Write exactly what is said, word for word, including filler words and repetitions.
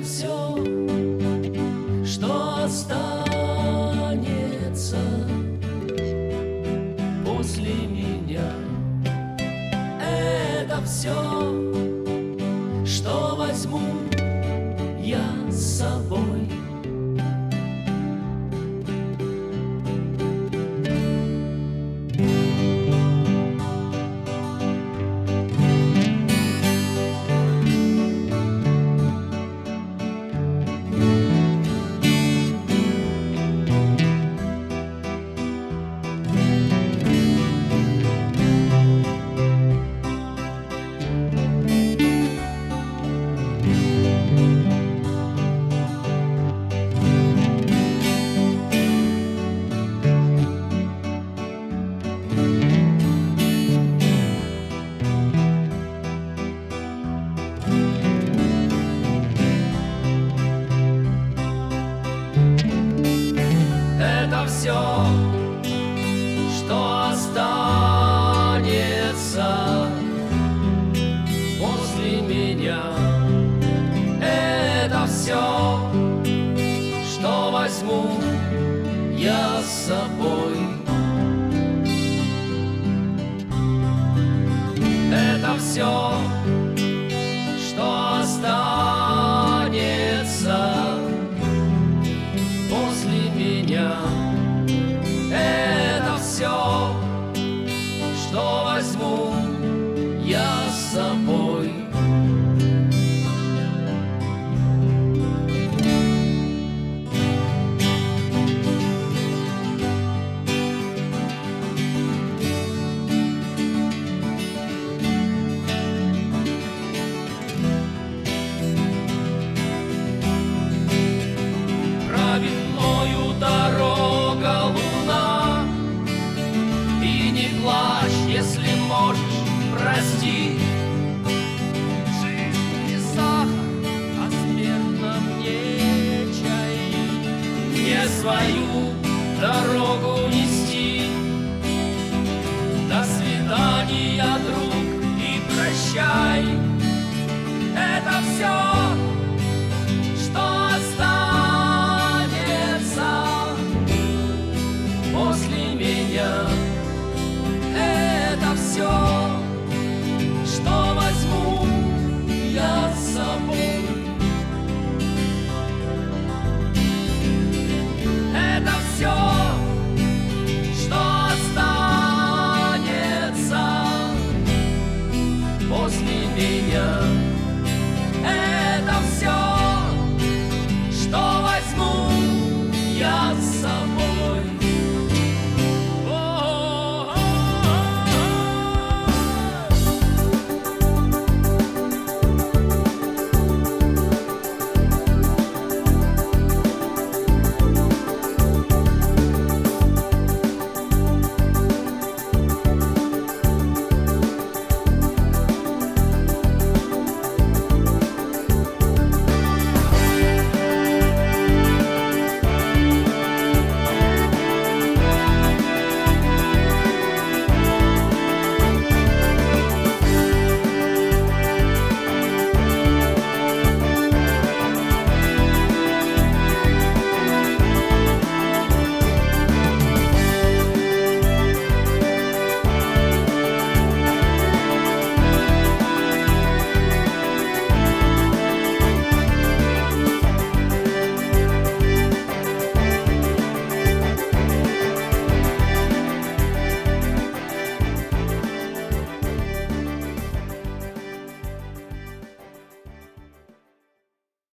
все, что останется после меня. Это все, что возьму я с собой. Это все, что останется после меня. Это все, что возьму я с собой. Это все, что останется после меня. Это все, что возьму я с собой. Праведною дорога луна, и не плачь, если можешь, прости. Жизнь не сахар, а смертно мне чай. Мне свою дорогу нести. До свидания, друг, и прощай. Это все, что останется после меня. Это все, что возьму я с собой. Это все, что останется после меня. Это все.